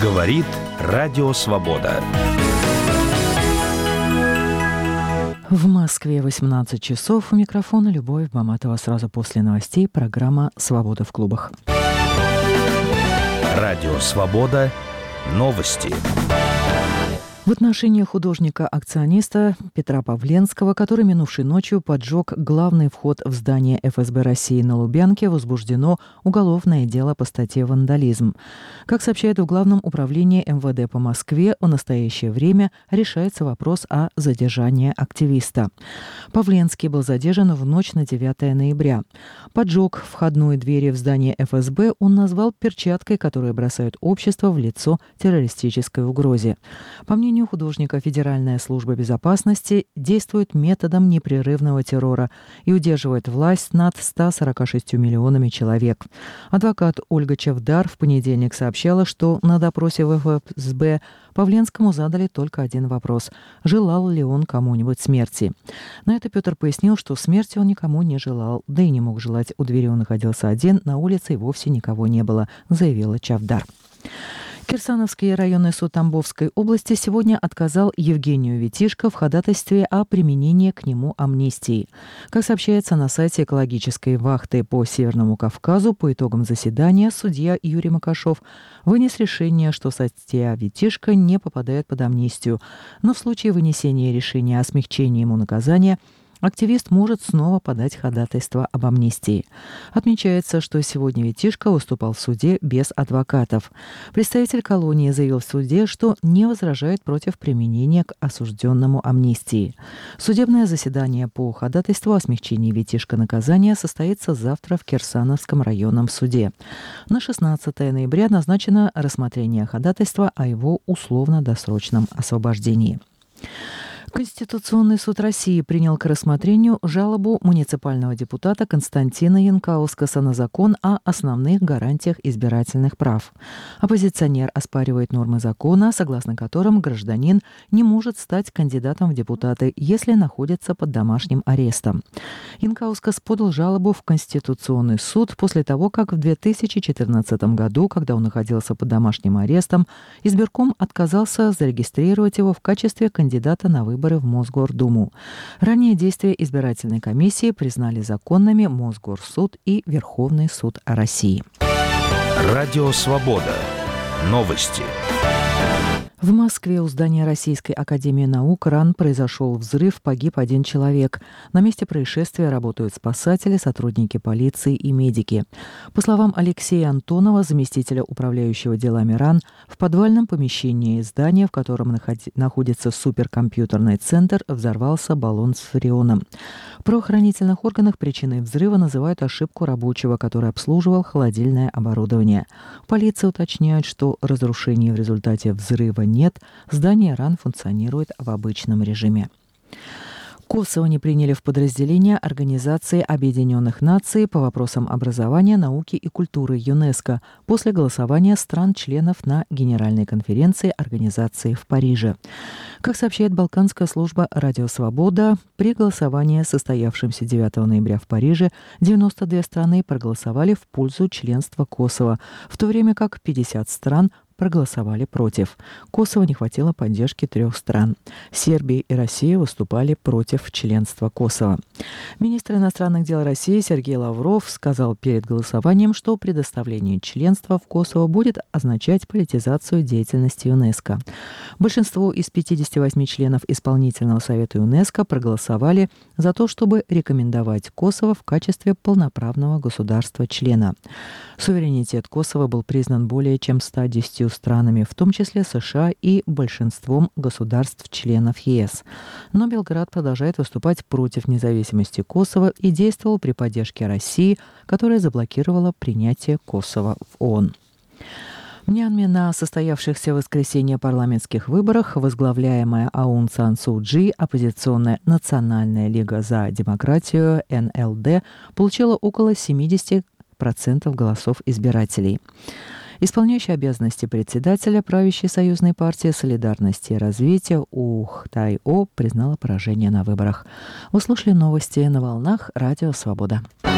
Говорит Радио Свобода. В Москве 18 часов. У микрофона Любовь Баматова. Сразу после новостей программа «Свобода в клубах». Радио Свобода. Новости. В отношении художника-акциониста Петра Павленского, который минувшей ночью поджег главный вход в здание ФСБ России на Лубянке, возбуждено уголовное дело по статье «Вандализм». Как сообщает в Главном управлении МВД по Москве, в настоящее время решается вопрос о задержании активиста. Павленский был задержан в ночь на 9 ноября. Поджог входной двери в здание ФСБ он назвал перчаткой, которая бросает общество в лицо террористической угрозе. По мнению художника, Федеральная служба безопасности действует методом непрерывного террора и удерживает власть над 146 миллионами человек. Адвокат Ольга Чавдар в понедельник сообщала, что на допросе в ФСБ Павленскому задали только один вопрос – желал ли он кому-нибудь смерти. На это Петр пояснил, что смерти он никому не желал, да и не мог желать. У двери он находился один, на улице и вовсе никого не было, заявила Чавдар. Кирсановский районный суд Тамбовской области сегодня отказал Евгению Витишко в ходатайстве о применении к нему амнистии. Как сообщается на сайте экологической вахты по Северному Кавказу, по итогам заседания судья Юрий Макашов вынес решение, что статья Витишко не попадает под амнистию, но в случае вынесения решения о смягчении ему наказания активист может снова подать ходатайство об амнистии. Отмечается, что сегодня Витишко выступал в суде без адвокатов. Представитель колонии заявил в суде, что не возражает против применения к осужденному амнистии. Судебное заседание по ходатайству о смягчении Витишко наказания состоится завтра в Кирсановском районном суде. На 16 ноября назначено рассмотрение ходатайства о его условно-досрочном освобождении. Конституционный суд России принял к рассмотрению жалобу муниципального депутата Константина Янкаускаса на закон о основных гарантиях избирательных прав. Оппозиционер оспаривает нормы закона, согласно которым гражданин не может стать кандидатом в депутаты, если находится под домашним арестом. Янкаускас подал жалобу в Конституционный суд после того, как в 2014 году, когда он находился под домашним арестом, избирком отказался зарегистрировать его в качестве кандидата на выборы в Мосгордуму. Ранее действия избирательной комиссии признали законными Мосгорсуд и Верховный суд России. Радио Свобода. Новости. В Москве у здания Российской академии наук РАН произошел взрыв, погиб один человек. На месте происшествия работают спасатели, сотрудники полиции и медики. По словам Алексея Антонова, заместителя управляющего делами РАН, в подвальном помещении здания, в котором находится суперкомпьютерный центр, взорвался баллон с фреоном. В правоохранительных органах причиной взрыва называют ошибку рабочего, который обслуживал холодильное оборудование. Полиция уточняет, что разрушений в результате взрыва нет, здание РАН функционирует в обычном режиме. Косово не приняли в подразделение Организации Объединенных Наций по вопросам образования, науки и культуры ЮНЕСКО после голосования стран-членов на Генеральной конференции организации в Париже. Как сообщает Балканская служба «Радио Свобода», при голосовании, состоявшемся 9 ноября в Париже, 92 страны проголосовали в пользу членства Косово, в то время как 50 стран проголосовали против. Косово не хватило поддержки 3 стран. Сербия и Россия выступали против членства Косово. Министр иностранных дел России Сергей Лавров сказал перед голосованием, что предоставление членства в Косово будет означать политизацию деятельности ЮНЕСКО. Большинство из 58 членов Исполнительного совета ЮНЕСКО проголосовали за то, чтобы рекомендовать Косово в качестве полноправного государства-члена. Суверенитет Косово был признан более чем 110 странами, в том числе США и большинством государств-членов ЕС. Но Белград продолжает выступать против независимости Косово и действовал при поддержке России, которая заблокировала принятие Косово в ООН. В Мьянме на состоявшихся в воскресенье парламентских выборах возглавляемая Аун Сан Су Чжи оппозиционная Национальная лига за демократию НЛД получила около 70% голосов избирателей. Исполняющий обязанности председателя правящей союзной партии солидарности и развития Ух Тай-О признала поражение на выборах. Вы слушали новости на волнах Радио Свобода.